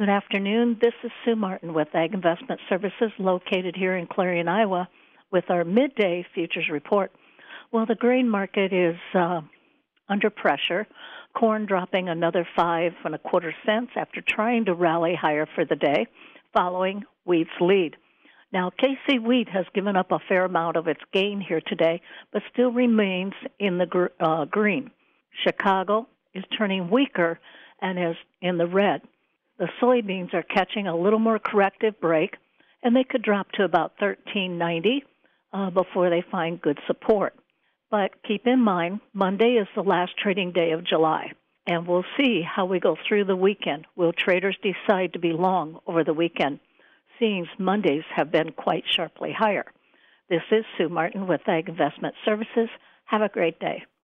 Good afternoon. This is Sue Martin with Ag Investment Services located here in Clarion, Iowa with our midday futures report. Well, the grain market is under pressure. Corn dropping another 5.25 cents after trying to rally higher for the day, following wheat's lead. Now, KC Wheat has given up a fair amount of its gain here today, but still remains in the green. Chicago is turning weaker and is in the red. The soybeans are catching a little more corrective break, and they could drop to about $13.90 before they find good support. But keep in mind, Monday is the last trading day of July, and we'll see how we go through the weekend. Will traders decide to be long over the weekend? Seeing Mondays have been quite sharply higher. This is Sue Martin with Ag Investment Services. Have a great day.